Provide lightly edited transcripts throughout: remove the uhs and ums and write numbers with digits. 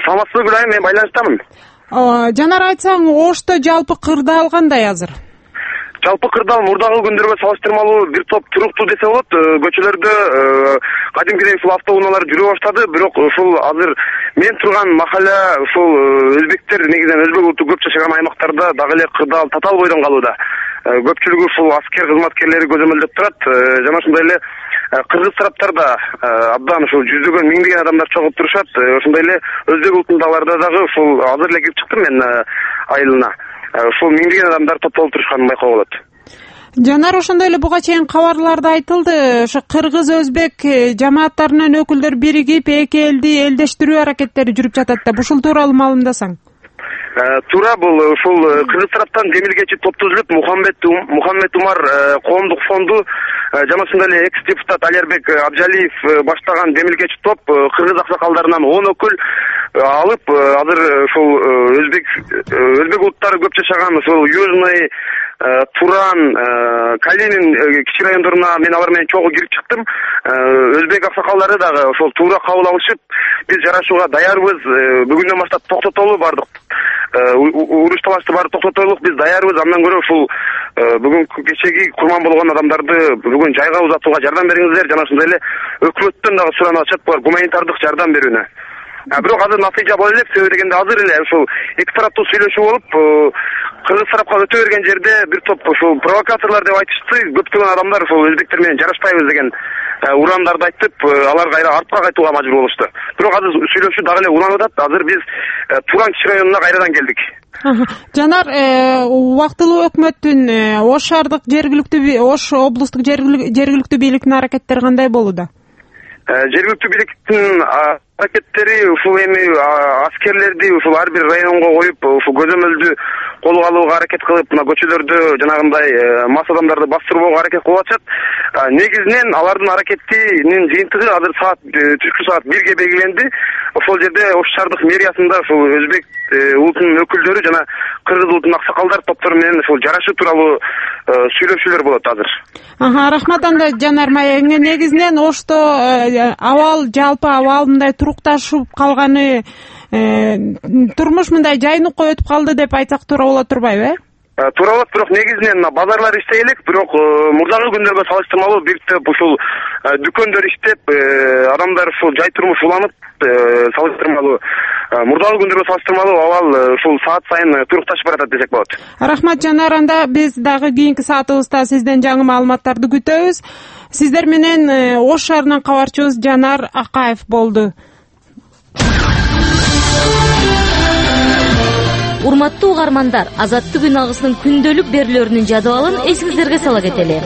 Саламатсызбы Гүлайым, мен байланыштамын. Жанар, айтсаң, Ошто жалпы кырдаал кандай азыр? Жалпы кырдаал мурдагы күндөргө салыштырмалуу бир топ туруктуу десе болот. Көчөлөрдө кадимкидей ушул автоунаалар жүрө баштады, бирок ушул азыр мен турган махалла ушул өзбектер негизинен өзбек улуту көп жашаган аймактарда дагы эле кырдаал татаал бойдон калууда. Көпчүлүгү ушул аскер кызматкерлери көзөмөлдөп турат. Жана ошондой эле кыргыз тараптарда абдан ушул жүздөгөн миңдеген адамдар чогулуп турушат. Ошондой эле өзбек улутундагыларда дагы ушул азыр эле кирип чыктым мен айылына. Ушул миңдеген адамдар топтолуп турушканын байкоого болот. Жанар, ошондой эле буга чейин кабарларда айтылды, ошо кыргыз өзбек жамааттарынын өкүлдөр биригип эки элди элдештирүү аракеттери жүрүп жатат да. Ушул тууралуу маалымдасаң. Туура, бул ушул кыргыз тараптан демилгечи топ түзүлүп, Мухаммед Умар коомдук фонду жана ошондой эле экс депутат Алербек Абжалиев баштаган демилгечи топ кыргыз аксакалдарынан 10 өкүл алып, азыр ушул өзбек улуттары көп жашаган ушул Южный, Туран, Калинин кичи райондоруна мен алар менен чогуу кирип чыктым. Өзбек аксакалдары дагы ошол туура кабыл алышып, биз жарашууга даярбыз, бүгүндөн баштап токтотолу бардык. Уруш талашты баары токтотолук, биз даярбыз. Андан көрө ушул бүгүнкү кечеги курман болгон адамдарды бүгүн жайга узатууга жардам бериңиздер, жана ошондой эле өкмөттөн дагы суранып атышат булар гуманитардык жардам берүүнү. Бирок азыр натыйжа боло элек, себеби дегенде азыр эле ушул эки тараптуу сүйлөшүү болуп, кыргыз тарапка өтө берген жерде бир топ ушул провокаторлор деп айтышты. Көптөгөн адамдар ушул өзбектер менен жарашпайбыз деген урандарды айтып, алар кайра артка кайтууга мажбур болушту. Бирок азыр сүйлөшүү дагы эле уланып атат. Азыр биз Туран кичи районуна кайрадан келдик. Жанар, убактылуу өкмөттүн Ош шаардык жергиликтүү Ош облустук жергиликтүү бийликтин аракеттери кандай болууда? Жергиликтүү бийликтин аракеттери ушул эми аскерлерди ушул ар бир районго коюп, ушул көзөмөлдү колго алууга аракет кылып, мына көчөлөрдө жанагындай мас адамдарды бастырбоого аракет кылып атышат. Негизинен алардын аракетинин жыйынтыгы азыр түшкү саат 1-ге белгиленди. Ошол жерде Ош шаардык мэриясында ушул өзбек улутунун өкүлдөрү жана кыргыз улутунун аксакалдар топтору менен ушул жарашуу тууралуу сүйлөшүүлөр болот азыр. Рахмат. Анда Жанар, негизинен Ошто жалпы абал мындай турукташып калганы, турмуш мындай жайныкка өтүп калды деп айтсак туура болот турбайбы? Туура болот, бирок негизинен базарлар иштей элек, бирок мурдагы күндөргө салыштырмалуу бир топ ушул дүкөндөр иштеп, адамдар ушул жай турмуш уланып, салыштырмалуу мурдагы күндөргө салыштырмалуу абал ушул саат сайын турукташып баратат десек болот. Рахмат Жанар, анда биз дагы кийинки саатыбызда сизден жаңы маалыматтарды күтөбүз. Сиздер менен Ош шаарынан кабарчыбыз Жанар Акаев болду. Урматтуу угармандар, Азаттык күн агысынын күндөлүк берүүлөрүнүн жадыбалын эсиңиздерге сала кетели.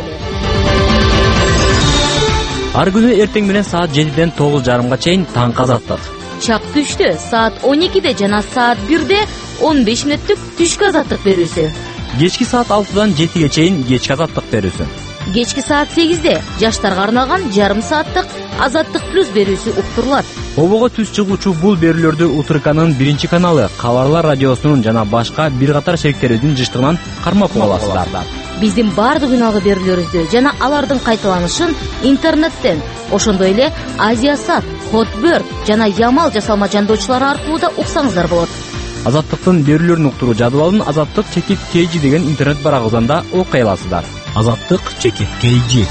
Ар күнү эртең менен саат 7-ден 9:30 чейин таңкы Азаттык. Чак түштө саат 12-де жана саат 1-де 15 мүнөттүк түшкү Азаттык берүүсү. Кечки саат 6-дан 7-ге чейин кечки Азаттык берүүсү. Кечки саат 8-де жаштарга арналган жарым сааттык Азаттык плюс берүүсү уктурулат. Обого түз чыгуучу бул берүүлөрдү УТРКнын 1 каналы, Кабарлар радиосунун жана башка бир катар шериктерибиздин жыштыгынан кармап аласыздар. Биздин баардык күнагы берүүлөрүбүздү жана алардын кайталанышын интернеттен, ошондой эле Азиасат, Хотберт жана Ямал жасалма жандоочулары аркылуу да уксаңыздар болот. Азаттыктын берүүлөрүн уктуруу жадыбалын Азаттык чекит KG деген интернет барагыбыздан окуй аласыздар. Азаттык чекит KG.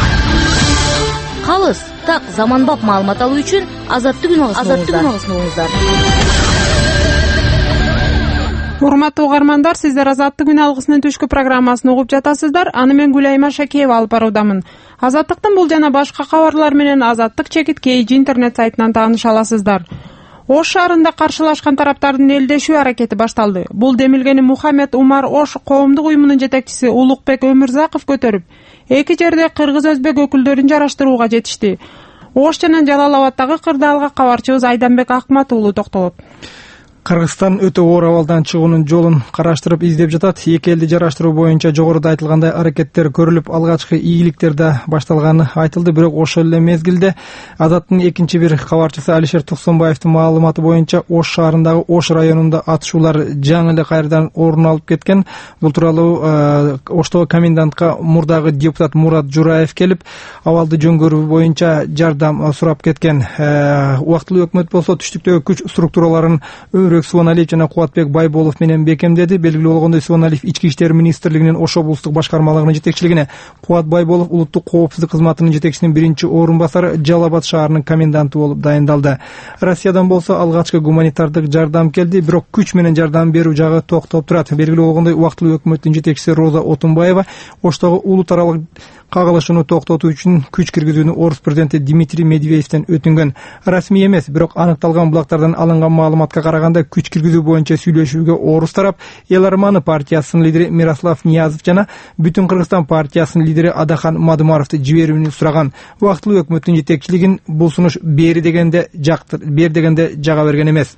Калыс, так заманбап маалымат алуу үчүн Азаттык күн агысын угуңуздар. Урматтуу угармандар, сиздер Азаттык күн алгысынын түшкү программасын угуп жатасыздар. Аны мен Гүлайма Шакеева алып баруудамын. Азаттыктын бул жана башка кабарлар менен Азаттык чекит KG интернет сайтынан тааныша аласыздар. Ош шаарында каршылашкан тараптардын элдешүү аракети башталды. Бул демилгени Мухаммед Умар Ош коомдук уюмунун жетекчиси Улукбек Өмүрзаков көтөрүп, эки жерде кыргыз-өзбек өкүлдөрүн жараштырууга жетишти. Ош жана Жалал Абаддагы кырдаалга кабарчыбыз Айданбек Акмат уулу токтолот. Кыргызстан өтө оор абалдан чыгуунун жолун караштырып издеп жатат. Эки элди жараштыруу боюнча жогоруда айтылгандай аракеттер көрүлүп, алгачкы ийгиликтер да башталганы айтылды. Бирок ошол эле мезгилде Азаттын экинчи бир кабарчысы Алишер Туксонбаевдин маалыматы боюнча Ош шаарындагы Ош районунда атышуулар жаңы эле кайрадан орун алып кеткен. Бул тууралуу Оштогу комендантка мурдагы депутат Мурат Жураев келип, абалды жөнгөрүү боюнча жардам сурап кеткен. Убактылуу өкмөт болсо түштүктөгү күч структураларын Суаналиев жана Кубатбек Байболов менен бекемдеди. Белгилүү болгондой, Суаналиев Ички иштер министрлигинин Ош облустук башкармалыгынын жетекчилигине, Кубат Байболов улуттук коопсуздук кызматынын жетекчисинин биринчи орун басары, Жалал Абад шаарынын коменданты болуп дайындалды. Россиядан болсо алгачкы гуманитардык жардам келди, бирок күч менен жардам берүү жагы токтоп турат. Белгилүү болгондой, убактылуу өкмөттүн жетекчиси Роза Отунбаева Оштогу улут аралык кагылышууну токтотуу үчүн күч киргизүүнү орус президенти Дмитрий Медведевден өтүнгөн. Расмий эмес, бирок аныкталган булактардан алынган маалыматка караганда күч киргизүү боюнча сүйлөшүүгө орус тарап Эл Арманы партиясынын лидери Мирослав Ниязов жана Бүтүн Кыргызстан партиясынын лидери Адахан Мадумаровду жиберүүнү сураган. Убактылуу өкмөттүн жетекчилигин бул сунуш бери дегенде жага берген эмес.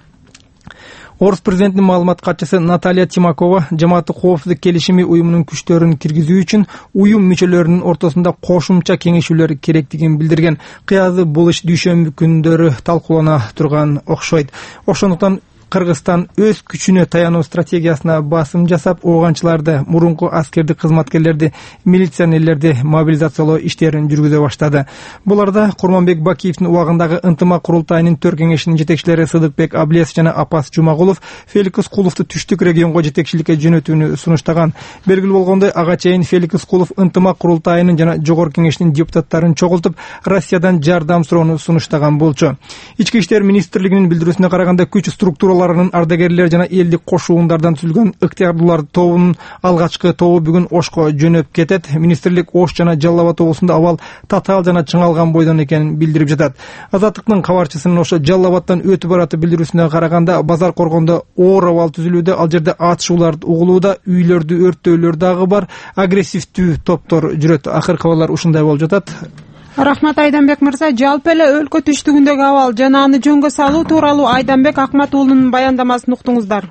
Орус президентинин маалымат катчысы Наталья Тимакова жамааттык коопсуздук келишими уюмунун күчтөрүн киргизүү үчүн уюм мүчөлөрүнүн ортосунда кошумча кеңешүүлөр керектигин билдирген. Кыязы бул иш дүйшөмбү күндөрү талкуулана турган окшойт. Ошондуктан Кыргызстан өз күчүнө таянуу стратегиясына басым жасап, ооганчыларды, мурунку аскердик кызматкерлерди, милиционерлерди мобилизациялоо иштерин жүргүзө баштады. Буларда Курманбек Бакиевдин убагындагы ынтымак курултайынын 4 кеңешинин жетекчилери Сыдыкбек Аблесов жана Апас Жумагулов Феликс Куловду түштүк регионго жетекчиликке жөнөтүүнү сунуштаган. Белгилүү болгондой, ага чейин Феликс Кулов ынтымак курултайынын жана жогорку кеңешинин депутаттарын чогултуп, Россиядан жардам суроону сунуштаган болчу. Ички иштер министрлигинин билдирүүсүнө караганда, күч структураларынын ардагерлер жана элдик кошуундардан түзүлгөн ыктыярлуулар тобунун алгачкы тобу бүгүн Ошко жөнөп кетет. Министрлик Ош жана Жалал Абад облусунда абал татаал жана чыңалган бойдон экенин билдирип жатат. Азаттыктын кабарчысынын ошо Жалал Абадтан өтүп бараты билдирүүсүнө караганда, базар коргондо оор абал түзүлүүдө, ал жерде атышуулар угулууда, үйлөрдү өрттөөлөр дагы бар, агрессивдүү топтор жүрөт. Акыркы абалдар ушундай болуп жатат. Рахмат Айданбек мырза. Жалпы эле өлкө түштүгүндөгү абал жана аны жөнгө салуу тууралуу Айданбек Акмат уулунун баяндамасын уктуңуздар.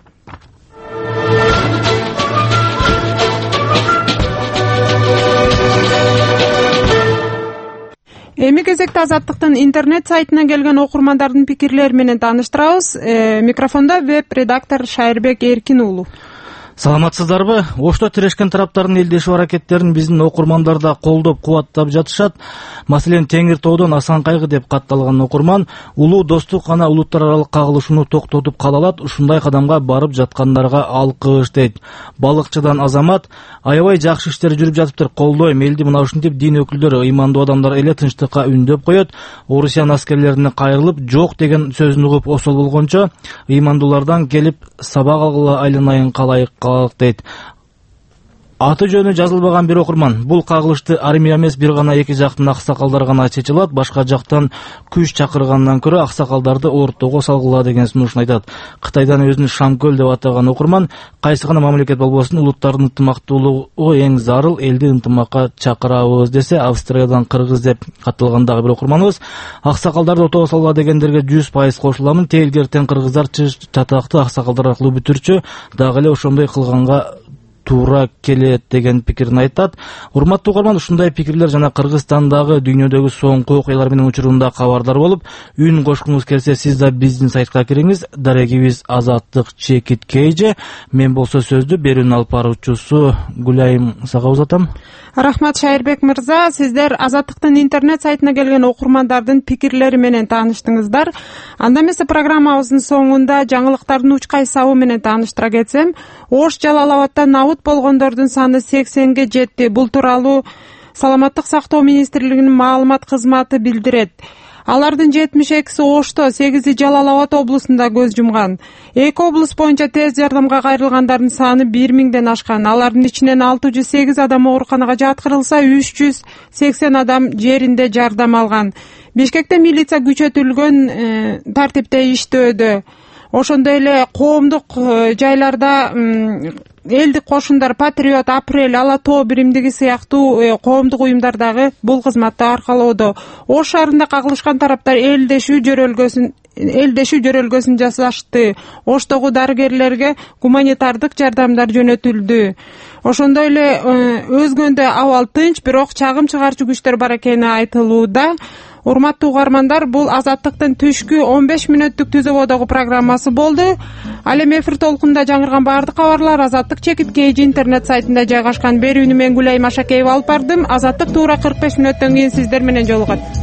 Эми кезекте Азаттыктын интернет сайтына келген окурмандардын пикирлери менен тааныштырабыз. Микрофондо веб-редактор Шайырбек Эркин уулу. Саламатсыздарбы? Ошто тирешкен тараптардын элдешүү аракеттерин биздин окурмандар да колдоп, кубаттап жатышат. Маселен, Теңир тоодон Асан Кайгы деп катталган окурман улуу достук гана улуттар аралык кагылышууну токтотуп кала алат, ушундай кадамга барып жаткандарга алкыш дейт. Балыкчыдан Азамат: аябай жакшы иштер жүрүп жатыптыр, колдойм. Элди мына ушинтип дин өкүлдөрү, ыймандуу адамдар эле тынчтыкка үндөп коет. Орусиян аскерлерине кайрылып, жок деген сөзүн угуп осол болгончо, ыймандуулардан келип сабак алгыла айланайын калайык дейт. Аты жөнү жазылбаган бир окурман бул кагылышты армия эмес, бир гана эки жактын аксакалдары гана чече алат, башка жактан күч чакыргандан көрө аксакалдарды ортого салгыла деген сунушун айтат. Кытайдан өзүн Шамкөл деп атаган окурман кайсы гана мамлекет болбосун улуттардын ынтымактуулугу эң зарыл, элди ынтымакка чакырабыз десе, Австриядан Кыргыз деп катталгандагы бир окурманыбыз аксакалдарды ортого салгыла дегендерге 100% кошуламын. Тейлгертен кыргыздар чатакты аксакалдар аркылуу бүтүрчү, дагы эле ошондой кылганга туура келет деген пикирин айтат. Урматтуу окурман, ушундай пикирлер жана Кыргызстандагы дүйнөдөгү соңку окуялар менен учурунда кабардар болуп, үн кошкуңуз келсе, сиз да биздин сайтка кириңиз. Дарегибиз Азаттык Чекит Кейже. Мен болсо сөздү берүүнүн алып баруучусу Гүлайым сага узатам. Рахмат Шайырбек мырза. Сиздер Азаттыктын интернет сайтына келген окурмандардын пикирлери менен тааныштыңыздар. Анда эмесе программабыздын соңунда жаңылыктардын учкай сабы менен тааныштыра кетсем, Ош Жалал Абадтан абут болгондордун саны 80ге жетти. Бул тууралуу Саламаттык сактоо министрлигинин маалымат кызматы билдирет. Алардын 72си Ошто, 8и Жалал Абад облусунда көз жумган. Эки облус боюнча тез жардамга кайрылгандардын саны 1000ден ашкан. Алардын ичинен 608 адам ооруканага жаткырылса, 380 адам жеринде жардам алган. Бишкекте милиция күчөтүлгөн тартипте иштөөдө. Ошондой эле коомдук жайларда элдик кошундар Патриот, Апрель, Ала тоо биримдиги сыяктуу коомдук уюмдар дагы бул кызматты аркалоодо. Ош шаарында кагылышкан тараптар элдешүү жөрөлгөсүн элдешүү жөрөлгөсүн жасашты. Оштогу дарыгерлерге гуманитардык жардамдар жөнөтүлдү. Ошондой эле өзгөндө абал тынч, бирок чагым чыгарчу күчтөр бар экени айтылууда. Урматтуу угармандар, бул Азаттыктын түшкү 15 мүнөттүк түзөбодогу программасы болду. Ал эми эфир толкунунда жаңырган баардык кабарлар Азаттык чекит KG интернет сайтында жайгашкан. Берүүнү мен Гүлайым Ашакеева алып бардым. Азаттык туура 45 мүнөттөн кийин сиздер менен жолугат.